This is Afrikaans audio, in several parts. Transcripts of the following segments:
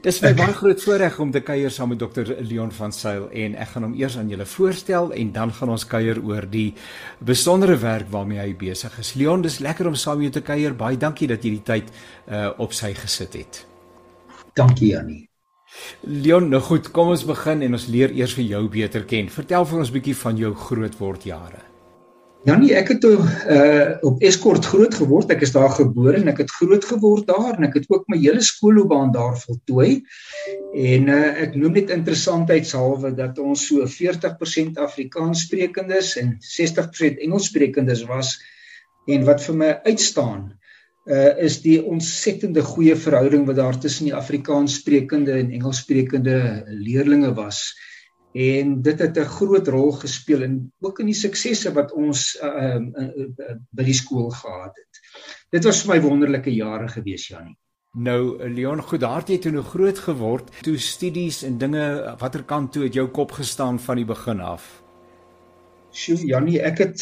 Dis my baie groot voorreg om te kuier saam met Dr. Leon van Zyl en ek gaan hom eers aan julle voorstel en dan gaan ons kuier oor die besondere werk waarmee hy besig is. Leon, dis lekker om saam met jou te kuier. Baie dankie dat jy die tyd op sy gesit het. Dankie, Jannie. Leon, nou goed, kom ons begin en ons leer eers vir jou beter ken. Vertel vir ons 'n bietjie van jou grootwordjare. Jannie, ek het op Escort groot geword. Ek is daar gebore en ek het groot geword daar en ek het ook my hele skoolloopbaan daar voltooi. En ek noem net interessantheidshalwe dat ons so 40% Afrikaanssprekendes en 60% Engelssprekendes was. En wat vir my uitstaan, is die ontsettende goeie verhouding wat daar tussen die Afrikaanssprekende en Engelssprekende leerlinge was. En dit het 'n groot rol gespeel en ook in die suksesse wat ons by die skool gehad het. Dit was vir my wonderlike jare gewees, Jannie. Nou, Leon, goed, daar het jy toe nou groot geword, toe studies en dinge, watter kant toe het jou kop gestaan van die begin af? Sjoe, Jannie,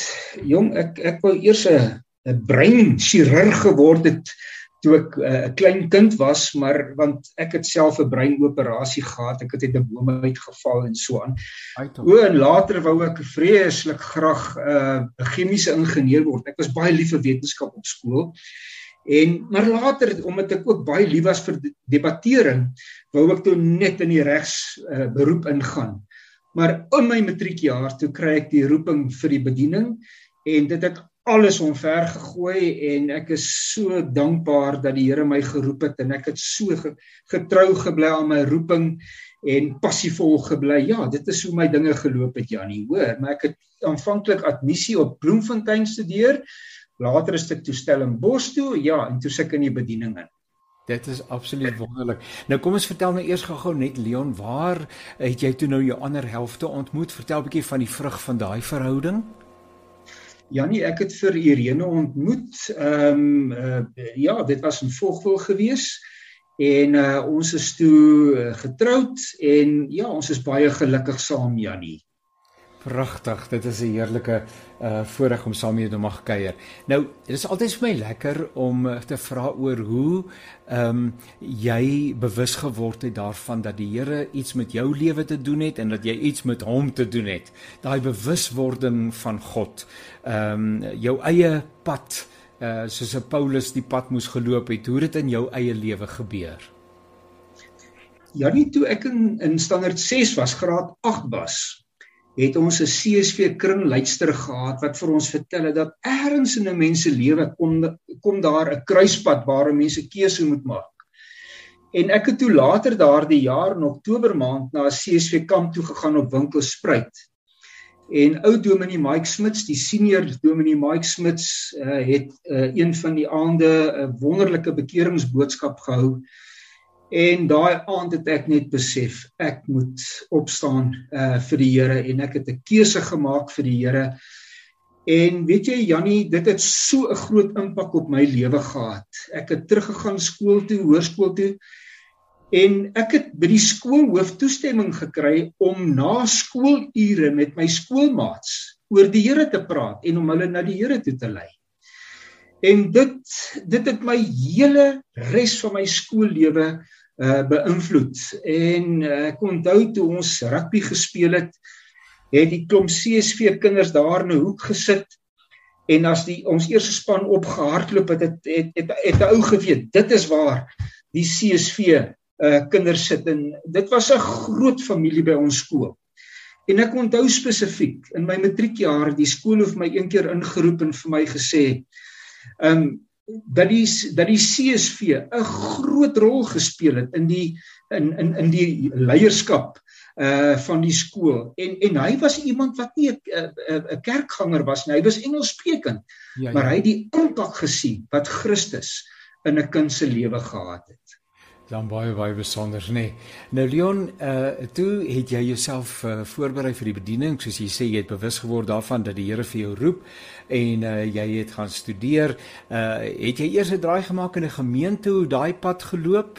ek wou eers 'n breinchirurg geword het toe ek 'n klein kind was, maar want ek het self 'n breinoperasie gehad, ek het uit 'n boom uitgeval en so aan. En later wou ek vreeslik graag 'n chemiese ingenieur word. Ek was baie lief vir wetenskap op skool. Maar later, omdat ek ook baie lief was vir debattering, wou ek toe net in die beroep ingaan. Maar in my matriekjaar toe kry ek die roeping vir die bediening en dit het alles omver gegooi en ek is so dankbaar dat die Here my geroep het en ek het so getrou gebly aan my roeping en passievol gebly. Ja, dit is hoe my dinge geloop het, Jannie, hoor. Maar ek het aanvanklik admissie op Bloemfontein studeer, later is ek toe Stellenbosch toe, ja, en toe sit ek in die bediening in. Dit is absoluut wonderlik. Nou kom ons vertel nou eers gou net, Leon, waar het jy toe nou jou ander helfte ontmoet? Vertel 'n bietjie van die vrug van daai verhouding. Jannie, ek het vir Irene ontmoet, dit was in Vogwel gewees, en ons is toe getroud, en ja, ons is baie gelukkig saam, Jannie. Pragtig, dit is 'n heerlike voorreg om saam met jou te mag kuier. Nou, dit is altyd vir my lekker om te vra oor hoe jy bewus geword het daarvan dat die Here iets met jou lewe te doen het en dat jy iets met hom te doen het. Daai bewuswording van God, jou eie pad, soos Paulus die pad moes geloop het, hoe dit in jou eie lewe gebeur. Jannie, toe ek in standaard 6 was, graad 8 was, het ons 'n CSV kringleidster gehad wat vir ons vertel het dat ergens in 'n mens se lewe kom daar 'n kruispunt waar 'n mens 'n keuse moet maak. En ek het toe later daardie jaar in Oktober maand na 'n CSV kamp toe gegaan op Winkelspruit. En ou dominee Mike Smits, die senior dominee Mike Smits, het een van die aande 'n wonderlike bekeringsboodskap gehou. En daai aand het ek net besef, ek moet opstaan vir die Here en ek het 'n keuse gemaak vir die Here. En weet jy, Jannie, dit het so 'n groot impak op my lewe gehad. Ek het teruggegaan skool toe, hoërskool toe, en ek het by die skoolhoof toestemming gekry om na skoolure met my skoolmaats oor die Here te praat en om hulle na die Here toe te lei. En dit het my hele res van my skoollewe beïnvloed. En ek onthou toe ons rugby gespeel het die klomp CSV kinders daar in 'n hoek gesit, en as ons eerste span opgehardloop het 'n ou geweet, dit is waar die CSV kinders sit, en dit was 'n groot familie by ons skool. En ek onthou spesifiek, in my matriekjaar, die skoolhoof my een keer ingeroep en vir my gesê, dat die CSV 'n groot rol gespeel het in die leierskap van die skool. En hy was iemand wat nie 'n kerkganger was nie, hy was Engelssprekend, maar hy het die impak gesien wat Christus in 'n kind se lewe gehad het. Dan baie besonder, nee. Nou Leon, toe het jy jouself voorberei vir die bediening, soos jy sê, jy het bewus geword daarvan dat die Here vir jou roep, en jy het gaan studeer. Het jy eers 'n draai gemaak in 'n gemeente, hoe daai pad geloop?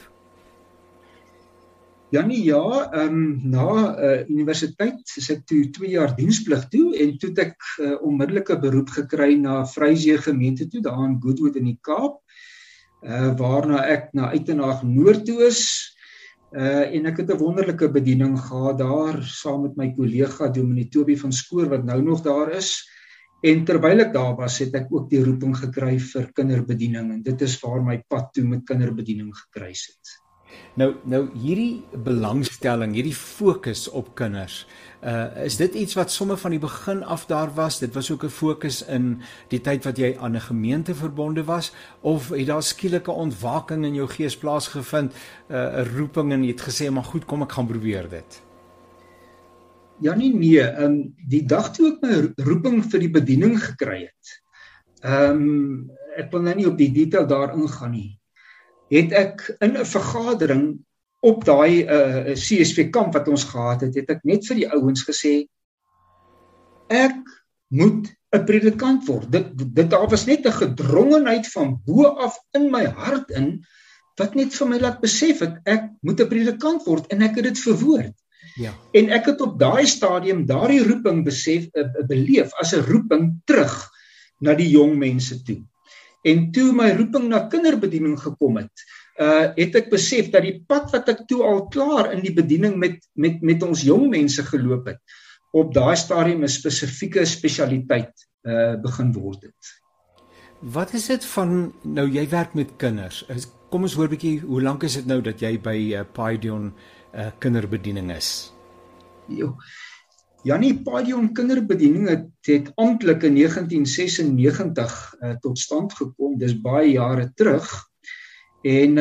Jannie, ja, na universiteit is ek toe 2 jaar diensplig toe, en toe het ek onmiddellike beroep gekry na Vryseë gemeente toe, daar in Goodwood in die Kaap, waarna ek na Uitenhage Noord toe is, En ek het 'n wonderlike bediening gehad daar saam met my kollega Dominee Toby van Skoor wat nou nog daar is. En terwyl ek daar was, het ek ook die roeping gekry vir kinderbediening en dit is waar my pad toe met kinderbediening gekruis het. Nou hierdie belangstelling, hierdie fokus op kinders, is dit iets wat sommer van die begin af daar was? Dit was ook 'n fokus in die tyd wat jy aan 'n gemeente verbonde was, of het daar skielike ontwaking in jou gees plaasgevind, 'n roeping en jy het gesê, maar goed, kom ek gaan probeer dit? Ja nee, die dag toe ek my roeping vir die bediening gekry het, ek wil nou nie op die detail daar ingaan nie, het ek in 'n vergadering op daai CSV kamp wat ons gehad het, het ek net vir die ouens gesê, ek moet 'n predikant word. Daar was net 'n gedrongenheid van bo af in my hart in, wat net vir my laat besef het, ek moet 'n predikant word en ek het dit verwoord. Ja. En ek het op daai stadium daardie roeping beleef as 'n roeping terug na die jong mense toe. En toe my roeping na kinderbediening gekom het, het ek besef dat die pad wat ek toe al klaar in die bediening met ons jong mense geloop het, op daai stadium 'n spesifieke spesialiteit begin word het. Wat is dit van, nou jy werk met kinders, kom ons hoor 'n bietjie, hoe lank is dit nou dat jy by Paidion kinderbediening is? Janie, Paidion kinderbediening het amptelik in 1996 tot stand gekom, dis baie jare terug. En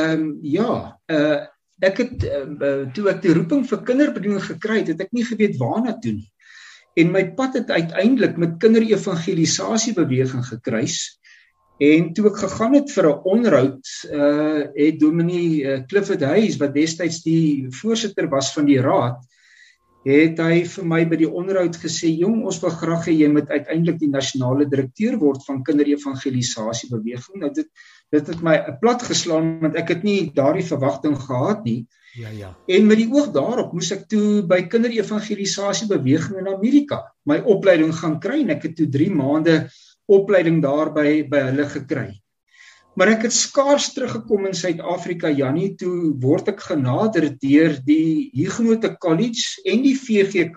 ek het toe ek die roeping vir kinderbediening gekry het ek nie geweet waarna toe nie. En my pad het uiteindelik met kinderevangelisasie-beweging gekruis. En toe ek gegaan het vir 'n onderhoud, het Dominee Clifford Hayes, wat destyds die voorsitter was van die raad, het hy vir my by die onderhoud gesê, jong, ons wil graag hê jy moet uiteindelik die nasionale direkteur word van kinderevangelisasie-beweging. Nou dit het my plat geslaan, want ek het nie daardie verwagting gehad nie. Ja. En met die oog daarop moes ek toe by kinderevangelisasie-beweging in Amerika my opleiding gaan kry, en ek het toe 3 maande opleiding daar by hulle gekry. Maar ek het skaars teruggekom in Suid-Afrika, Janie, toe word ek genader deur die Huguenot College en die VGK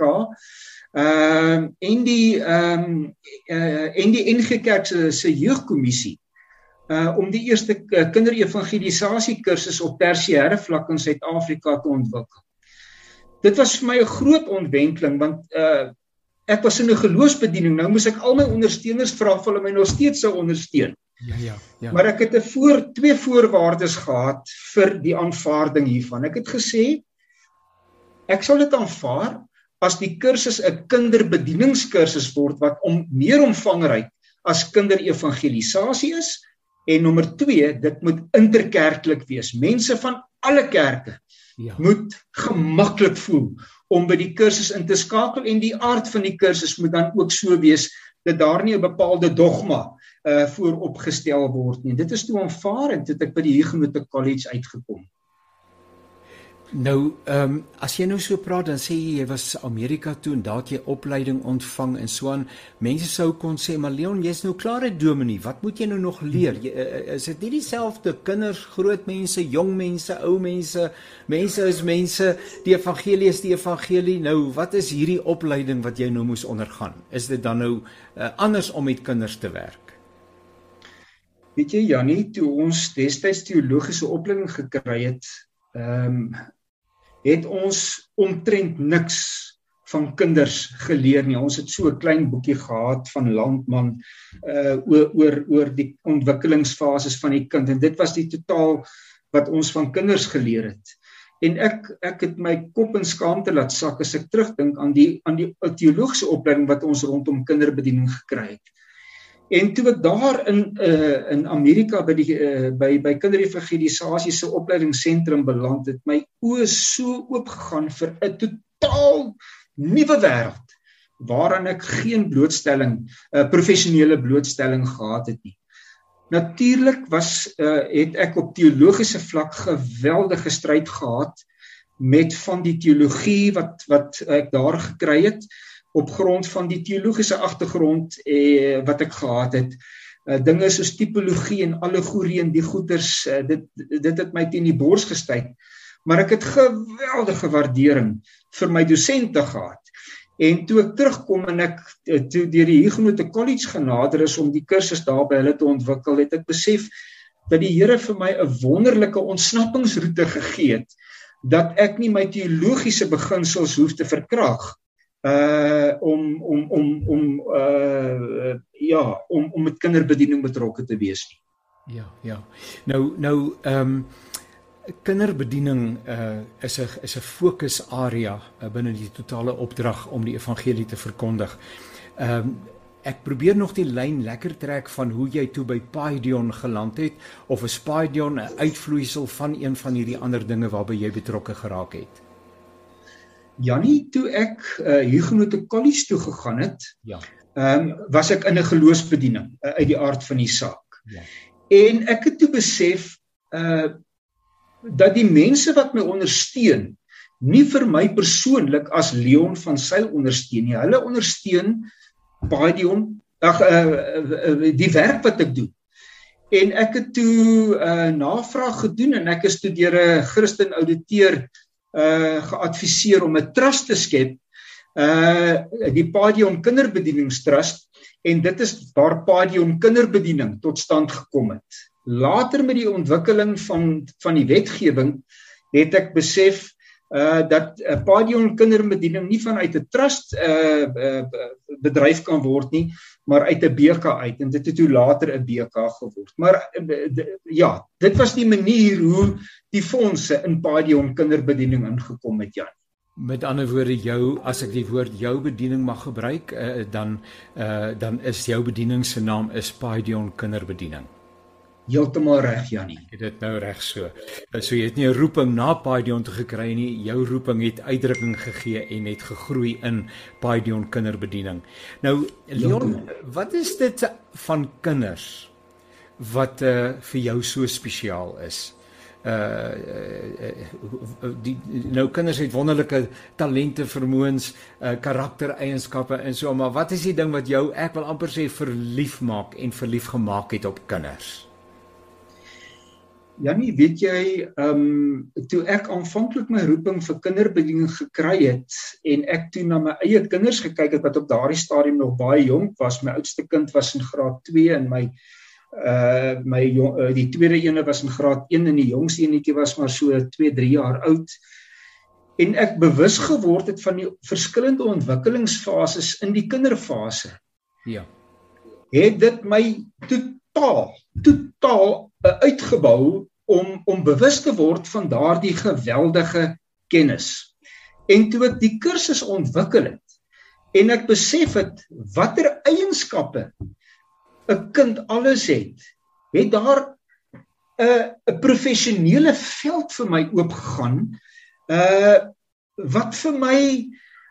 en die NG Kerk se jeugkommissie om die eerste kinderevangelisasie kursus op tersiêre vlak in Suid-Afrika te ontwikkel. Dit was vir my 'n groot ontwenteling, want ek was in 'n geloofsbediening, nou moes ek al my ondersteuners vra of hulle my nog steeds sou ondersteun. Ja. Maar ek het 2 voorwaardes gehad vir die aanvaarding hiervan. Ek het gesê, ek sal dit aanvaar as die kursus 'n kinderbedieningskursus word wat meer omvangryk as kinderevangelisasie is, en nommer 2, dit moet interkerklik wees. Mense van alle kerke moet gemaklik voel om by die kursus in te skakel, en die aard van die kursus moet dan ook so wees dat daar nie 'n bepaalde dogma vooropgestel word nie. Dit is toe aanvaar en dit het ek by die Huguenot College uitgekom. Nou, as jy nou so praat, dan sê jy was Amerika toe en daar het jy opleiding ontvang en so aan. Mense sou kon sê, maar Leon, jy's nou klaar uit dominee, wat moet jy nou nog leer? Is dit nie dieselfde kinders, groot mense, jong mense, ou mense, mense is mense, die evangelie is die evangelie. Nou, wat is hierdie opleiding wat jy nou moes ondergaan? Is dit dan nou anders om met kinders te werk? Weet jy, Janie, toe ons destyds teologiese opleiding gekry het ons omtrent niks van kinders geleer nie. Ons het so 'n klein boekie gehad van Landman oor die ontwikkelingsfases van die kind, en dit was die totaal wat ons van kinders geleer het. En ek het my kop in skaamte laat sak as ek terugdink aan die teologiese opleiding wat ons rondom kinderbediening gekry het. En toe ek daar in Amerika by kinderevangelisasie se opleidingsentrum beland het, my oë so oopgegaan vir 'n totaal nuwe wêreld waaraan ek geen professionele blootstelling gehad het nie. Natuurlik het ek op teologiese vlak geweldige stryd gehad met van die teologie wat ek daar gekry het, op grond van die teologiese agtergrond wat ek gehad het. Dinge soos tipologie en allegorie en die goeters, dit het my teen die bors gestuit. maar ek het geweldige waardering vir my dosente gehad. En toe ek terugkom en ek toe deur die Huguenot College genader is om die kursus daar by hulle te ontwikkel, het ek besef dat die Here vir my 'n wonderlike ontsnappingsroete gegee het, dat ek nie my teologiese beginsels hoef te verkrag om met kinderbediening betrokke te wees nie. Ja. Nou kinderbediening is 'n fokusarea binne die totale opdrag om die evangelie te verkondig. Ek probeer nog die lyn lekker trek van hoe jy toe by Paidion geland het, of is Paidion 'n uitvloeisel van een van hierdie ander dinge waarby jy betrokke geraak het? Jannie, toe ek Huguenot College toe gegaan het, Ja. Was ek in 'n geloofsbediening uit die aard van die saak. Ja. En ek het toe besef dat die mense wat my ondersteun, nie vir my persoonlik as Leon van Sail ondersteun nie. Hulle ondersteun Paidion, die werk wat ek doen. En ek het toe navraag gedoen en ek is toe deur 'n Christen ouditeur geadviseer om 'n trust te skep, die Paidion Kinderbedieningstrust, en dit is waar Paidion Kinderbediening tot stand gekom het. Later met die ontwikkeling van die wetgewing het ek besef dat Paidion Kinderbediening nie vanuit 'n trust bedryf kan word nie, maar uit 'n BK uit, en dit het toe later 'n BK geword. Maar ja, dit was die manier hoe die fondse in Paidion Kinderbediening ingekom het, Jan. Met ander woorde, as ek die woord jou bediening mag gebruik, dan is jou bediening se naam is Paidion Kinderbediening. Heeltemal reg, Jannie. Ek het dit nou reg so. So jy het nie 'n roeping na Paidion toe gekry nie, jou roeping het uitdrukking gegee en het gegroei in Paidion Kinderbediening. Nou, Leon, wat is dit van kinders wat vir jou so spesiaal is? Nou kinders het wonderlike talente, vermoëns, karaktereienskappe en so, maar wat is die ding wat jou, ek wil amper sê, verlief maak en verlief gemaak het op kinders? Jannie, weet jy, toe ek aanvanklik my roeping vir kinderbediening gekry het en ek toe na my eie kinders gekyk het wat op daardie stadium nog baie jonk was, my oudste kind was in graad 2 en die tweede ene was in graad 1 en die jongste enetjie was maar so 2-3 jaar oud. En ek bewus geword het van die verskillende ontwikkelingsfases in die kinderfase. Ja. Het dit my totaal uitgebou om bewus te word van daardie geweldige kennis. En toe ek die kursus ontwikkel het en ek besef het watter eienskappe 'n kind alles het daar 'n professionele veld vir my oopgegaan, wat vir my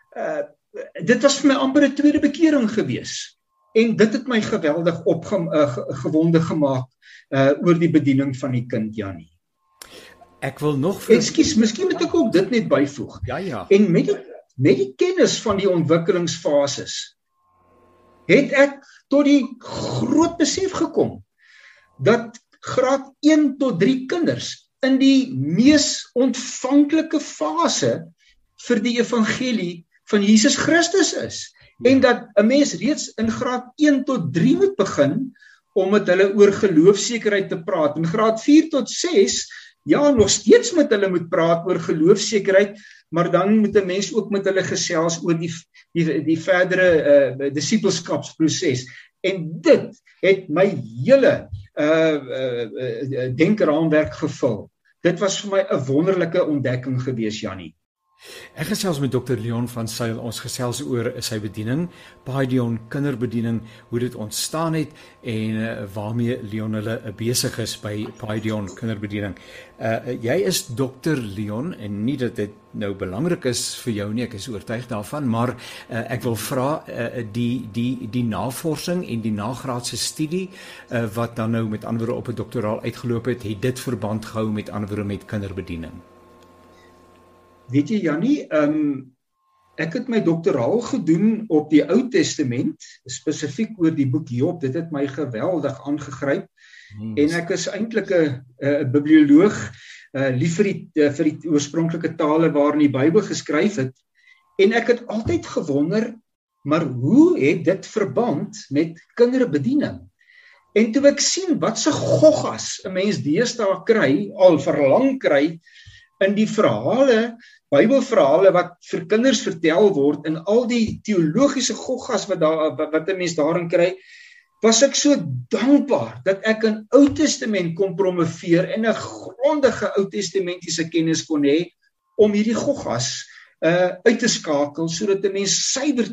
dit was vir my amper 'n tweede bekering gewees. En dit het my geweldig gewonde gemaak oor die bediening van die kind, Jannie. Ek wil nog Ekskuus, miskien moet ek ook dit net byvoeg. Ja. En met die kennis van die ontwikkelingsfases het ek tot die groot besef gekom dat graad 1 tot 3 kinders in die mees ontvanklike fase vir die evangelie van Jesus Christus is. En dat 'n mens reeds in graad 1 tot 3 moet begin om met hulle oor geloofsekerheid te praat. In graad 4 tot 6, ja, nog steeds met hulle moet praat oor geloofsekerheid, maar dan moet 'n mens ook met hulle gesels oor die verdere disippelskapsproses. En dit het my hele denkraamwerk gevul. Dit was vir my 'n wonderlike ontdekking gewees, Jannie. Ek gesels met Dr. Leon van Sail, ons gesels oor sy bediening, Paidion Kinderbediening, hoe dit ontstaan het en waarmee Leon hulle besig is by Paidion Kinderbediening. Jy is Dr. Leon en nie dat dit nou belangrik is vir jou nie, ek is oortuig daarvan, maar ek wil vra die navorsing en die nagraadse studie wat dan nou met ander woorde op 'n doktoraal uitgeloop het dit verband gehou met ander woorde met kinderbediening? Weet jy, Jannie, ek het my doktoraal gedoen op die Ou Testament, spesifiek oor die boek Job. Dit het my geweldig aangegryp. En ek is eintlik 'n biblioloog lief vir die oorspronklike tale waarin die Bybel geskryf het. En ek het altyd gewonder, maar hoe het dit verband met kinderbediening? En toe ek sien wat se goggas 'n mens deesdae kry, al verlang kry, in die verhale, Bybelverhale wat vir kinders vertel word, en al die teologiese goggas wat 'n mens daarin kry, was ek so dankbaar dat ek 'n Ou Testament kon promoveer en 'n grondige Ou Testamentiese kennis kon hê om hierdie goggas uit te skakel, sodat 'n mens suiwer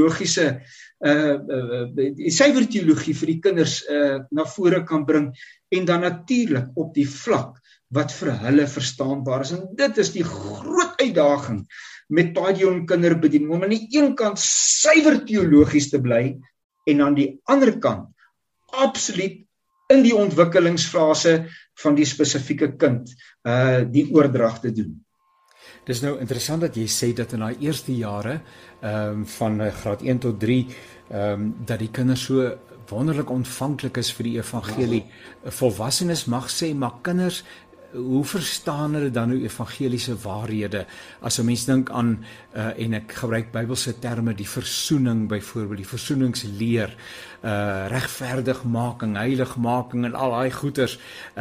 teologie vir die kinders na vore kan bring, en dan natuurlik op die vlak wat vir hulle verstaanbaar is. En dit is die groot uitdaging met Paidion kinderbediening, om aan die een kant suiwer teologies te bly, en aan die ander kant absoluut in die ontwikkelingsfase van die spesifieke kind die oordrag te doen. Dis nou interessant dat jy sê dat in daai eerste jare van graad 1 tot 3 dat die kinders so wonderlik ontvanklik is vir die evangelie. Volwassenes mag sê, maar kinders, hoe verstaan hulle dan nou evangeliese waarhede? As 'n mens dink aan en ek gebruik Bybelse terme, die versoening byvoorbeeld, die versoeningsleer, regverdigmaking, heiligmaking en al daai goeters,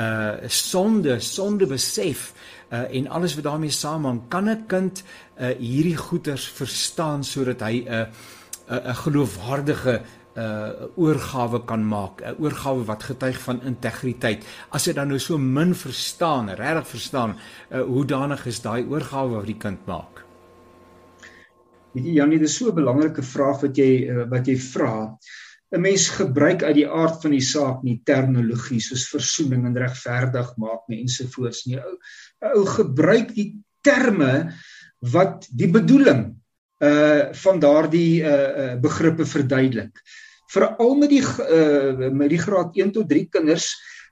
sonde besef, en alles wat daarmee saamhang, kan 'n kind hierdie goeters verstaan sodat hy 'n geloofwaardige oorgawe kan maak, 'n oorgawe wat getuig van integriteit. As hy dan nou so min verstaan, regtig verstaan, hoe danig is daai oorgawe wat die kind maak? Weet jy, Janie, dis so 'n belangrike vraag wat jy vra. 'n Mens gebruik uit die aard van die saak nie terminologie soos versoening en regverdig maak nie ensovoorts nie. Ou gebruik die terme wat die bedoeling van daardie begrippe verduidelik. Veral met die graad 1 tot 3 kinders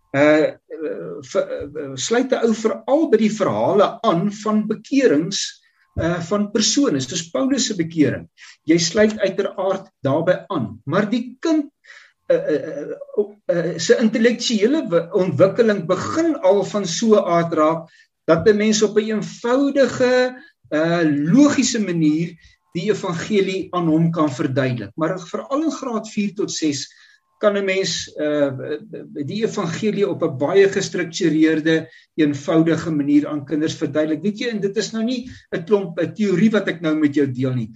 sluit 'n ou veral by die verhale aan van bekerings van persone, soos Paulus se bekering. Jy sluit uiteraard daarbey aan, maar die kind se intellektuele ontwikkeling begin al van so 'n aard raak, dat 'n mens op 'n eenvoudige, logiese manier die evangelie aan hom kan verduidelik. Maar veral in graad 4 tot 6 kan 'n mens die evangelie op 'n baie gestruktureerde, eenvoudige manier aan kinders verduidelik. Weet jy, en dit is nou nie 'n klomp teorie wat ek nou met jou deel nie.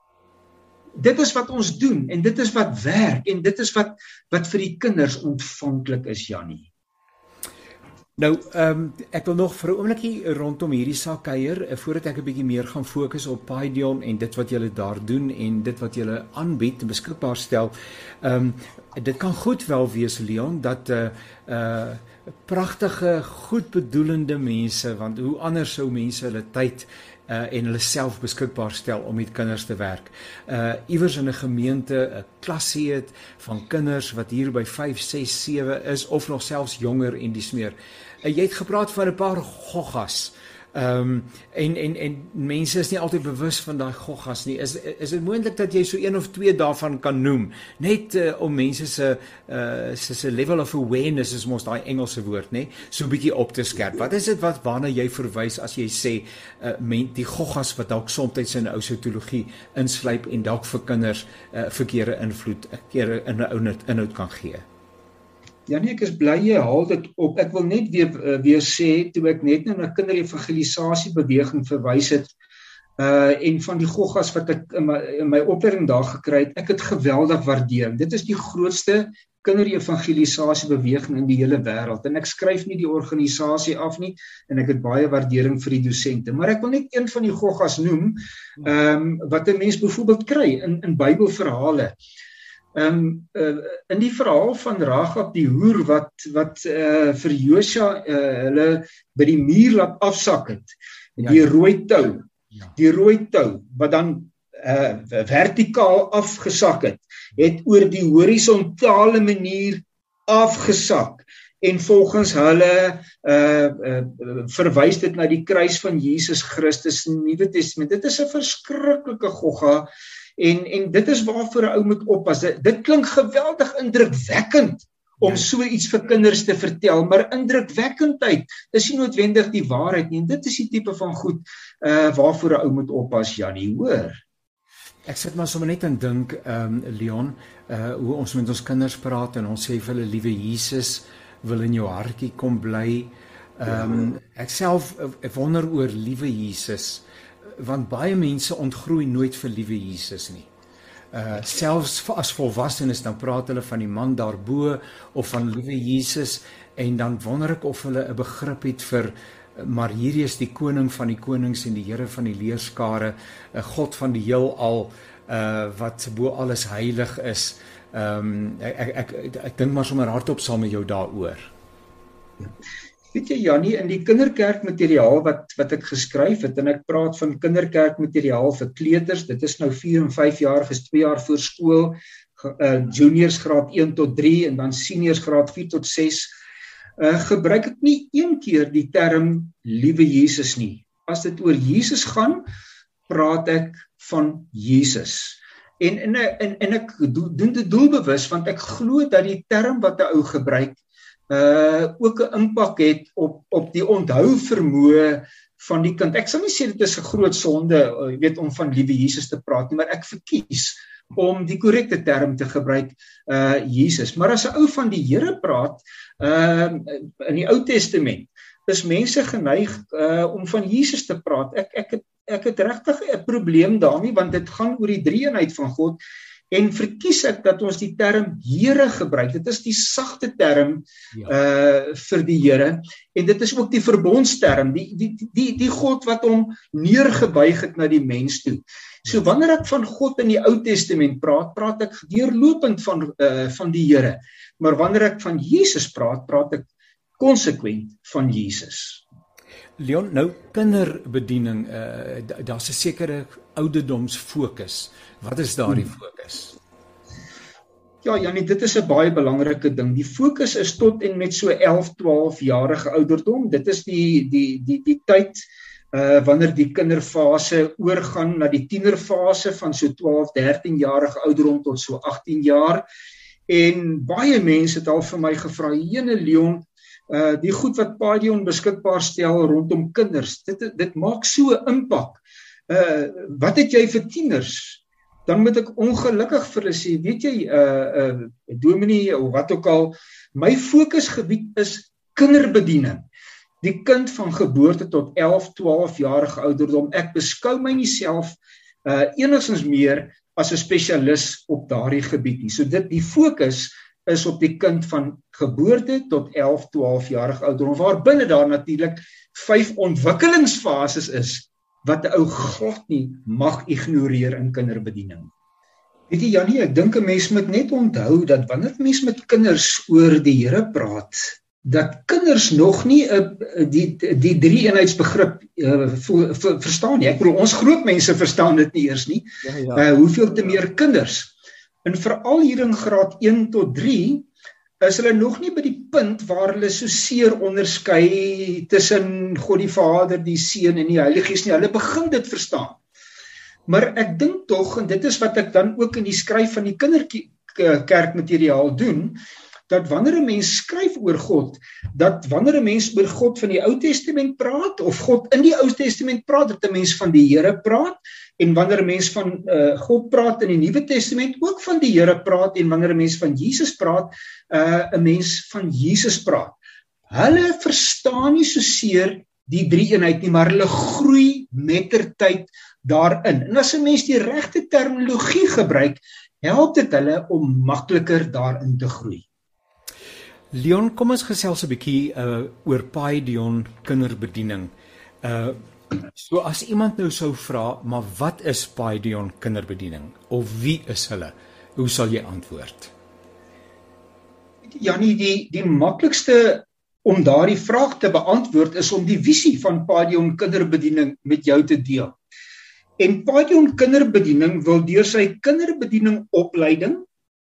Dit is wat ons doen, en dit is wat werk, en dit is wat vir die kinders ontvanklik is, Janie. Nou, ek wil nog vir 'n oombliekie rondom hierdie saak kuier, voordat ek 'n bietjie meer gaan fokus op Paidion en dit wat julle daar doen en dit wat julle aanbied en beskikbaar stel. Dit kan goed wel wees, Leon, dat pragtige, goedbedoelende mense, want hoe anders sou mense hulle tyd en hulle self beskikbaar stel om met kinders te werk. Iewers in 'n gemeente 'n klasie het van kinders wat hier by 5, 6, 7 is, of nog selfs jonger en dies meer. Jy het gepraat van 'n paar goggas. En mense is nie altyd bewus van daai goggas nie. Is dit moontlik dat jy so 1 of 2 daarvan kan noem, net om mense se level of awareness, is mos daai Engelse woord, nê, so 'n bietjie op te skerp. Wat is dit waarna jy verwys as jy sê die goggas wat dalk soms in 'n ou se teologie insluip en dalk vir kinders verkeerde invloed, inhoud kan gee? Ja nee, ek is bly jy haal dit op. Ek wil net weer sê, toe ek net nou na kinderevangelisasie beweging verwys het, en van die goggas wat ek in my opleiding daar gekry het, ek het geweldig waardeer. Dit is die grootste kinderevangelisasie beweging in die hele wêreld, en ek skryf nie die organisasie af nie, en ek het baie waardering vir die dosente, maar ek wil net een van die goggas noem, wat 'n mens byvoorbeeld kry in Bybelverhale. In die verhaal van Ragab die hoer wat vir Josua hulle by die muur laat afsak het, die rooi tou wat dan vertikaal afgesak het oor die horisontale manier afgesak, en volgens hulle verwys dit na die kruis van Jesus Christus in die Nuwe Testament. Dit is 'n verskriklike gogga. En dit is waarvoor 'n ou moet oppas. Dit klink geweldig indrukwekkend om so iets vir kinders te vertel, maar indrukwekkendheid is nie noodwendig die waarheid nie. En dit is die tipe van goed waarvoor 'n ou moet oppas, Janie, hoor. Ek sit maar sommer net en dink, Leon, hoe ons met ons kinders praat en ons sê vir hulle, liewe Jesus wil in jou hartjie kom bly. Ek self wonder oor liewe Jesus, want baie mense ontgroei nooit vir liewe Jesus nie. Selfs as volwassenes, dan praat hulle van die man daarbo of van liewe Jesus, en dan wonder ek of hulle 'n begrip het vir, maar hierdie is die koning van die konings en die Here van die leerskare, 'n God van die heelal, wat bo alles heilig is. Ek dink maar sommer hardop saam met jou daaroor. Weet jy, Janie, in die kinderkerkmateriaal wat ek geskryf het, en ek praat van kinderkerkmateriaal vir kleuters, dit is nou 4 en 5 jaar, is 2 jaar voor skool, juniors graad 1 tot 3 en dan seniors graad 4 tot 6, gebruik ek nie een keer die term liewe Jesus nie. As dit oor Jesus gaan, praat ek van Jesus. En ek doen dit doelbewus, want ek glo dat die term wat 'n ou gebruik ook 'n impak het op die onthou vermoë van die kind. Ek sal nie sê dit is 'n groot sonde, om van liewe Jesus te praat nie, maar ek verkies om die korrekte term te gebruik, Jesus. Maar as 'n ou van die Here praat, in die Ou Testament, is mense geneig om van Jesus te praat. Ek het regtig 'n probleem daarmee, want dit gaan oor die drie-eenheid van God, en verkies ek dat ons die term Here gebruik. Dit is die sagte term vir die Here, en dit is ook die verbondsterm, die God wat hom neergebuig het na die mens toe. So wanneer ek van God in die Ou Testament praat ek deurlopend van die Here, maar wanneer ek van Jesus praat ek konsekwent van Jesus. Leon, nou kinderbediening, daar's 'n sekere ouderdomsfokus. Wat is daardie fokus? Ja, Janie, dit is 'n baie belangrike ding. Die fokus is tot en met so 11, 12-jarige ouderdom. Dit is die tyd wanneer die kinderfase oorgaan na die tienerfase van so 12, 13-jarige ouderdom tot so 18 jaar. En baie mense het al vir my gevra, "Jene Leon, die goed wat Paidion beskikbaar stel rondom kinders, dit maak so 'n impak. Wat het jy vir tieners?" Dan moet ek ongelukkig vir hulle sê, weet jy, dominee of wat ook al, my fokusgebied is kinderbediening. Die kind van geboorte tot 11, 12-jarige ouderdom. Ek beskou my nie self enigstens meer as 'n spesialis op daardie gebied nie. So die fokus is op die kind van geboorte tot 11, 12-jarige ouderdom, waar binne daar natuurlik 5 ontwikkelingsfases is, wat 'n ou glad nie mag ignoreer in kinderbediening. Weet jy, Janie, ek dink 'n mens moet net onthou dat wanneer mens met kinders oor die Here praat, dat kinders nog nie die drie-eenheidsbegrip verstaan nie. Ek bedoel, ons groot mense verstaan dit nie eers nie. Hoeveel te meer kinders. En veral hier in graad 1 tot 3 is hulle nog nie by die punt waar hulle so seer onderskei tussen God die Vader, die Seun en die Heilige Gees nie. Hulle begin dit verstaan. Maar ek dink tog, en dit is wat ek dan ook in die skryf van die kinderkerkmateriaal doen, dat wanneer 'n mens skryf oor God, dat wanneer 'n mens oor God van die Ou Testament praat, of God in die Ou Testament praat, dat 'n mens van die Here praat, en wanneer 'n mens van God praat in die Nuwe Testament, ook van die Here praat, en wanneer 'n mens van Jesus praat, 'n mens van Jesus praat. Hulle verstaan nie so seer die drie-eenheid nie, maar hulle groei mettertyd daarin. En as 'n mens die regte terminologie gebruik, help dit hulle om makliker daarin te groei. Leon, kom ons gesels 'n bietjie oor Paidion kinderbediening. So as iemand nou sou vra, maar wat is Paidion kinderbediening? Of wie is hulle? Hoe sal jy antwoord? Janie, die maklikste om daardie vraag te beantwoord is om die visie van Paidion kinderbediening met jou te deel. En Paidion kinderbediening wil deur sy kinderbediening opleiding,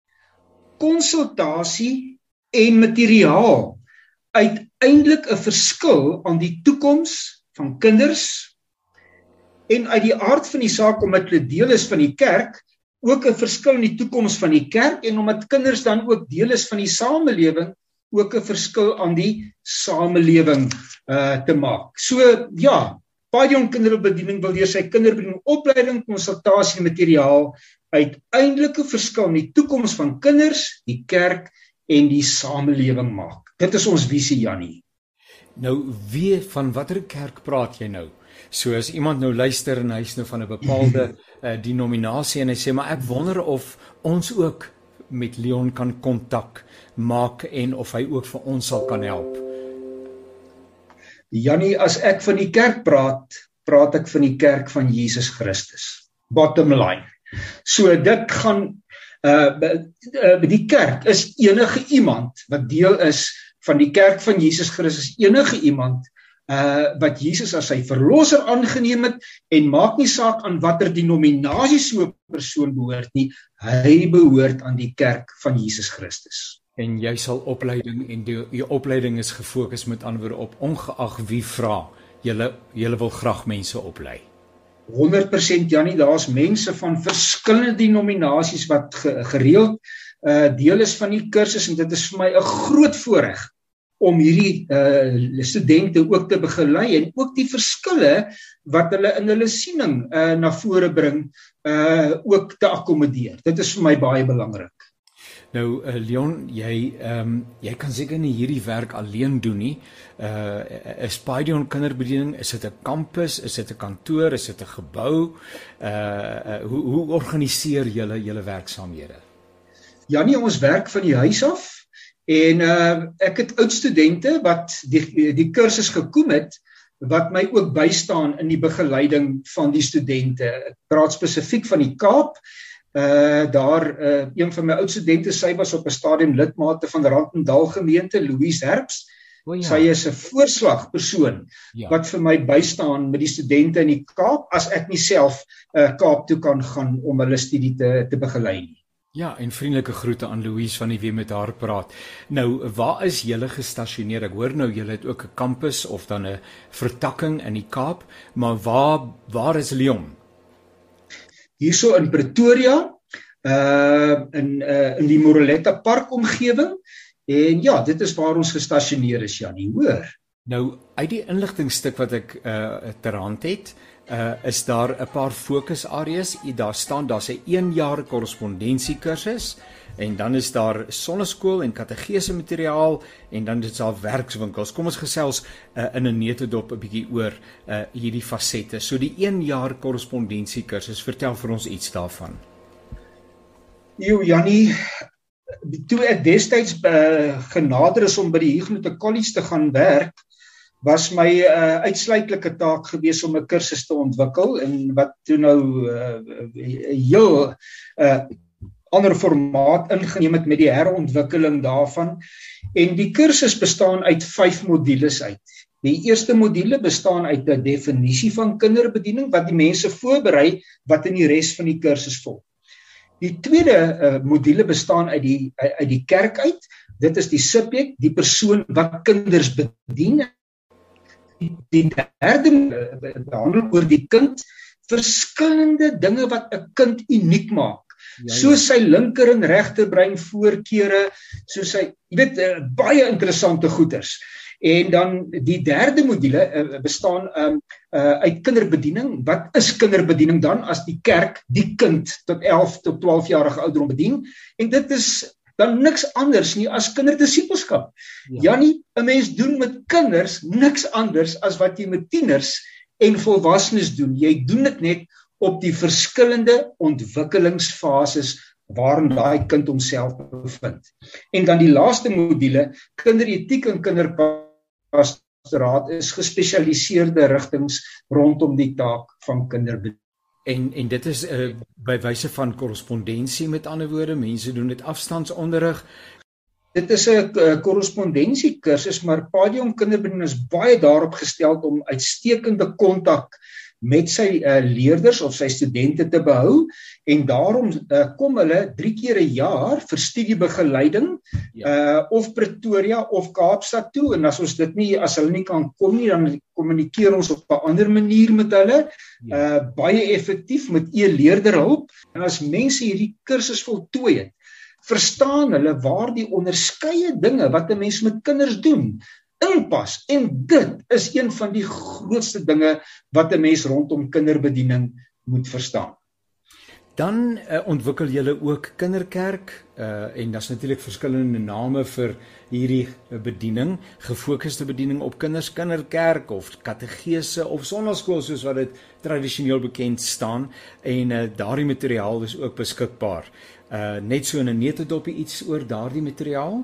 konsultasie en materiaal uiteindelik 'n verskil aan die toekoms van kinders, en uit die aard van die saak, omdat hulle deel is van die kerk, ook 'n verskil in die toekoms van die kerk en omdat kinders dan ook deel is van die samelewing, ook 'n verskil aan die samelewing te maak. So ja, Paidion Kinderbediening wil deur sy kinderbediening opleiding, konsultasie materiaal uiteindelik 'n verskil in die toekoms van kinders, die kerk en die samelewing maak. Dit is ons visie, Jannie. Nou, van watter kerk praat jy nou? So as iemand nou luister en hy is nou van 'n bepaalde denominasie en hy sê, maar ek wonder of ons ook met Leon kan kontak maak en of hy ook vir ons sal kan help. Jannie, as ek van die kerk praat ek van die kerk van Jesus Christus. Bottom line. So dit gaan, die kerk is enige iemand wat deel is van die kerk van Jesus Christus, enige iemand wat Jesus as sy verlosser aangeneem het en maak nie saak aan watter denominasie so 'n persoon behoort nie, hy behoort aan die kerk van Jesus Christus. En jy sal opleiding en die opleiding is gefokus met ander woorde op ongeag wie vra. Julle wil graag mense oplei. 100% Jannie, daar's mense van verskillende denominasies wat gereeld deel is van die kursus en dit is vir my 'n groot voorreg om hierdie studente ook te begelei en ook die verskille wat hulle in hulle siening na vore bring ook te akkommodeer. Dit is vir my baie belangrik. Nou Leon, jy kan seker nie hierdie werk alleen doen nie. Is Paidion Kinderbediening, is dit 'n kampus, is dit 'n kantoor, is dit 'n gebou? Hoe organiseer julle werksaamhede? Jannie, ons werk van die huis af en ek het oud studente wat die kursus gekom het wat my ook bystaan in die begeleiding van die studente. Ek praat spesifiek van die Kaap. Een van my oud studente, sy was op 'n stadium lidmate van Randendal gemeente, Louise Herbst. Ja. Sy is 'n voorslagpersoon wat vir my bystaan met die studente in die Kaap, as ek nie self Kaap toe kan gaan om hulle studie te begelei nie. Ja, en vriendelike groete aan Louise van die wie met haar praat. Nou, waar is julle gestasioneer? Ek hoor nou julle het ook 'n kampus of dan 'n vertakking in die Kaap, maar waar is Leon? Hierso in Pretoria, in die Moreletta Park omgewing, en ja, dit is waar ons gestasioneer is, Jannie, hoor. Nou, uit die inligtingstuk wat ek ter hand het, is daar 'n paar fokusareas. Daar's 'n 1 jaar korrespondensiekursus, en dan is daar sonneskool en kategese materiaal, en dan is daar werkswinkels. Kom ons gesels in 'n neutedop 'n bietjie oor hierdie fasette. So die 1 jaar korrespondensiekursus, vertel vir ons iets daarvan. Jannie, toe ek destyds genader is om by die Huguenot College te gaan werk, was my uitsluitlike taak gewees om 'n kursus te ontwikkel en wat toe nou heel ander formaat ingeneem het met die herontwikkeling daarvan. En die kursus bestaan uit 5 modules uit. Die eerste module bestaan uit 'n definisie van kinderbediening wat die mense voorberei wat in die res van die kursus volg. Die tweede module bestaan uit die kerk uit. Dit is die subjek, die persoon wat kinders bedien. Die derde behandel oor die kind, verskillende dinge wat 'n kind uniek maak. Soos sy linker en regterbrein voorkeure, soos sy, baie interessante goeters. En dan die derde module bestaan uit kinderbediening. Wat is kinderbediening dan as die kerk die kind tot 11 tot 12-jarige ouderdom bedien? En dit is dan niks anders nie as kinderdisipelskap. Jannie, 'n mens doen met kinders niks anders as wat jy met tieners en volwassenes doen. Jy doen dit net op die verskillende ontwikkelingsfases waarin daai kind homself bevind. En dan die laaste module, kinderetiek en kinderpastoraat, is gespesialiseerde rigtings rondom die taak van kinderbediening. En dit is by wyse van korrespondensie, met ander woorde, mense doen dit afstandsonderrig. Dit is 'n korrespondensiekursus, maar Paidion Kinderbediening is baie daarop gestel om uitstekende kontak met sy leerders of sy studente te behou, en daarom kom hulle 3 keer 'n jaar vir studiebegeleiding of Pretoria of Kaapstad toe, en as hulle nie kan kom nie, dan kommunikeer ons op 'n ander manier met hulle, baie effektief met e-leerderhulp. En as mense hierdie kursus voltooi het, verstaan hulle waar die onderskeie dinge wat 'n mens met kinders doen inpas, en dit is een van die grootste dinge wat 'n mens rondom kinderbediening moet verstaan. Dan ontwikkel julle ook kinderkerk, en daar's natuurlik verskillende name vir hierdie bediening, gefokuste bediening op kinders, kinderkerk of kategese of sonnaskool soos wat dit tradisioneel bekend staan, en daardie materiaal is ook beskikbaar. Net so in 'n neutedopie iets oor daardie materiaal?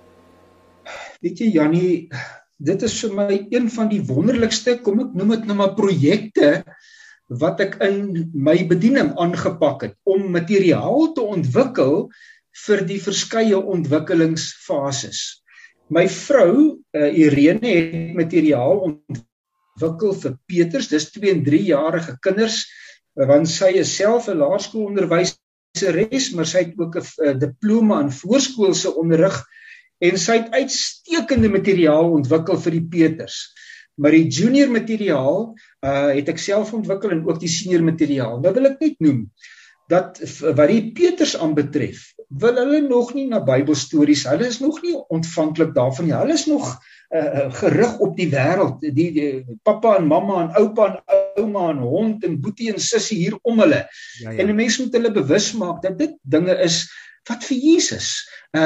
Weet jy Jannie, dit is vir my een van die wonderlikste, kom ek noem dit nou maar projekte, wat ek in my bediening aangepak het, om materiaal te ontwikkel vir die verskeie ontwikkelingsfases. My vrou, Irene, het materiaal ontwikkel vir Peters, dis 2 en 3-jarige kinders, want sy is self 'n laerskoolonderwyseres, maar sy het ook 'n diploma in voorskoolse onderrig, en sy het uitstekende materiaal ontwikkel vir die Peters. Maar die junior materiaal het ek self ontwikkel, en ook die senior materiaal. Nou wil ek net noem, dat wat die Peters aanbetref, wil hulle nog nie na Bybelstories, hulle is nog nie ontvanklik daarvan nie, hulle is nog gerig op die wêreld, die pappa en mamma en oupa en ouma en hond en boetie en sussie hier om hulle. En die mense moet hulle bewus maak dat dit dinge is wat vir Jesus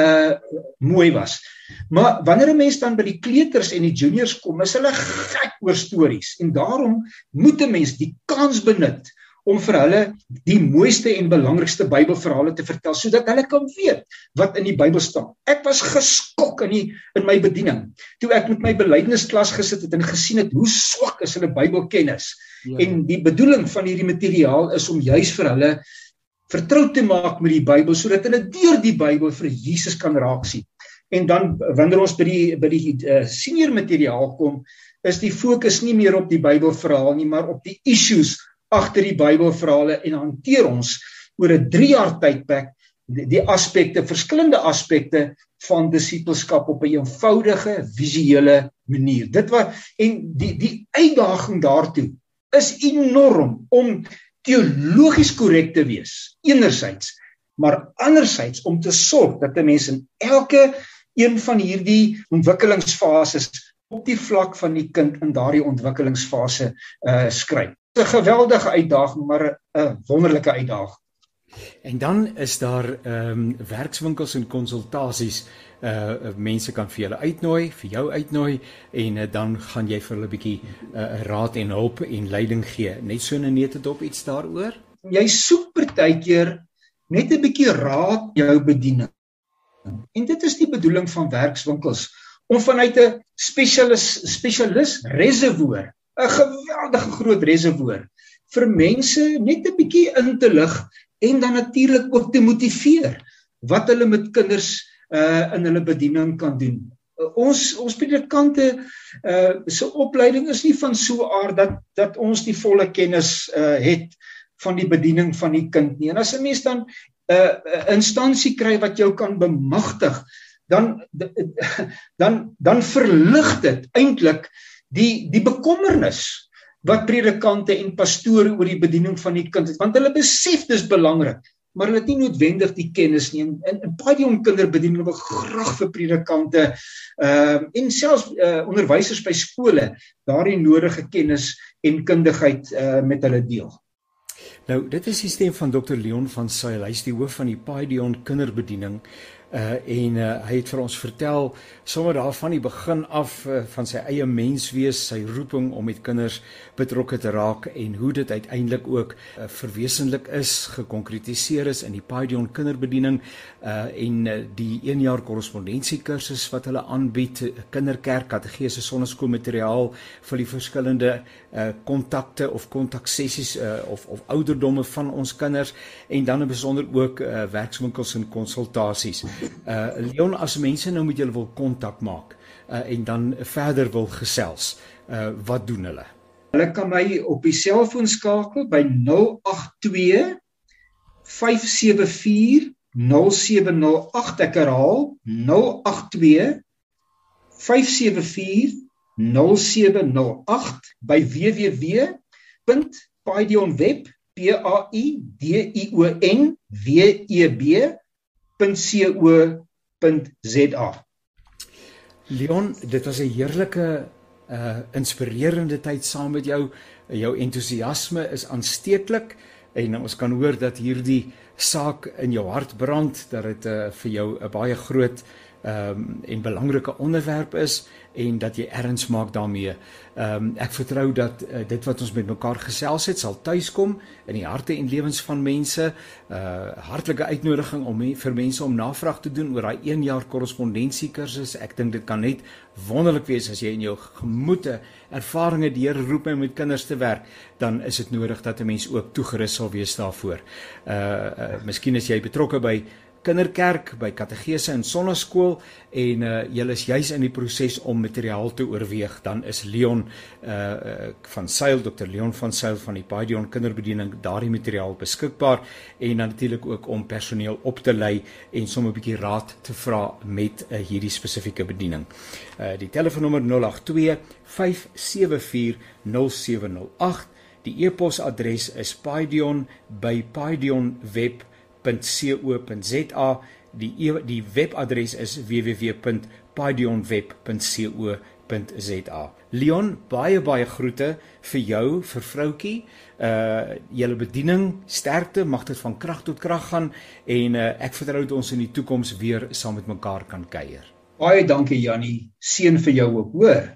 mooi was. Maar wanneer 'n mens dan by die kleuters en die juniors kom, is hulle gek oor stories, en daarom moet 'n mens die kans benut om vir hulle die mooiste en belangrikste Bybelverhale te vertel, sodat hulle kan weet wat in die Bybel staan. Ek was geskok in my bediening, toe ek met my belydennisklas gesit het en gesien het hoe swak is hulle Bybelkennis. En die bedoeling van hierdie materiaal is om juis vir hulle vertrou te maak met die Bybel, sodat hulle deur die Bybel vir Jesus kan raak sien. En dan, wanneer ons by die senior materiaal kom, is die fokus nie meer op die Bybelverhaal nie, maar op die issues agter die Bybelverhale, en hanteer ons oor 'n 3 jaar tydperk die aspekte, verskillende aspekte van disippelskap op 'n eenvoudige, visuele manier. En die uitdaging daartoe is enorm om teologies korrek te wees, enerzijds, maar anderzijds om te sorg dat 'n mens in elke een van hierdie ontwikkelingsfases op die vlak van die kind in daardie ontwikkelingsfase skryf. 'n geweldige uitdaging, maar 'n wonderlike uitdaging. En dan is daar werkswinkels en konsultasies. Mense kan vir julle uitnooi, vir jou uitnooi, en dan gaan jy vir hulle 'n bietjie raad en hulp en leiding gee. Net so 'n neutedop iets daaroor? Jy soek partykeer net 'n bietjie raad jou bediening. En dit is die bedoeling van werkswinkels, om vanuit 'n spesialis reservoir, 'n geweldige groot reservoir, vir mense net 'n bietjie in te lig, en dan natuurlik ook te motiveer wat hulle met kinders in hulle bediening kan doen. Ons predikante se opleiding is nie van so aard dat ons die volle kennis het van die bediening van die kind nie. En as 'n mens dan 'n instansie kry wat jou kan bemagtig, dan verlig dit eintlik die bekommernis wat predikante en pastore oor die bediening van die kind het, want hulle besef dis belangrik, maar hulle het nie noodwendig die kennis nie. En baie jong kinderbediening wil graag vir predikante en selfs onderwysers by skole daardie nodige kennis en kundigheid met hulle deel. Nou, dit is die stem van Dr. Leon van Sail. Hy is die hoof van die Paideon kinderbediening. En hy het vir ons vertel sommer daar van die begin af van sy eie menswees, sy roeping om met kinders betrokke te raak en hoe dit uiteindelik ook verwesenlik is, gekonkretiseer is in die Paideon kinderbediening en die 1 jaar korrespondensiekursus wat hulle aanbied, kinderkerk, kategese, sonneskoolmateriaal vir die verskillende kontakte of kontaksessies of ouderdomme van ons kinders en dan in besonder ook werkswinkels en konsultasies. Leon, as mense nou met julle wil kontak maak en dan verder wil gesels, wat doen hulle? Hulle kan my op die selfoon skakel by 082 574 0708. Ek herhaal 082 574 0708 by www.paidionweb.co.za. Leon, dit was 'n heerlike inspirerende tyd saam met jou. Jou entoesiasme is aansteeklik en ons kan hoor dat hierdie saak in jou hart brand, dat dit vir jou 'n baie groot en belangrike onderwerp is en dat jy erns maak daarmee. Ek vertrou dat dit wat ons met mekaar gesels het sal tuiskom in die harte en lewens van mense. Hartlike uitnodiging vir mense om navraag te doen oor daai 1 jaar korrespondensiekursus. Ek dink dit kan net wonderlik wees as jy in jou gemoede ervarings die Here roep om met kinders te werk, dan is dit nodig dat 'n mens ook toegerus sal wees daarvoor. Miskien is jy betrokke by kinderkerk, by kategese en sonnaskool en julle is juis in die proses om materiaal te oorweeg, dan is Leon van Sail, Dr. Leon van Sail van die Paidion Kinderbediening daardie materiaal beskikbaar en dan natuurlik ook om personeel op te lei en sommer 'n bietjie raad te vra met hierdie spesifieke bediening. Die telefoonnommer 082 574 0708. Die e-posadres is paidion@paidionweb.co.za. Die webadres is www.paidionweb.co.za. Leon, baie groete vir jou, vir vroutjie. Julle bediening, sterkte, mag dit van krag tot krag gaan en ek vertrou dat ons in die toekoms weer saam met mekaar kan kuier. Baie dankie Jannie, seën vir jou ook, hoor.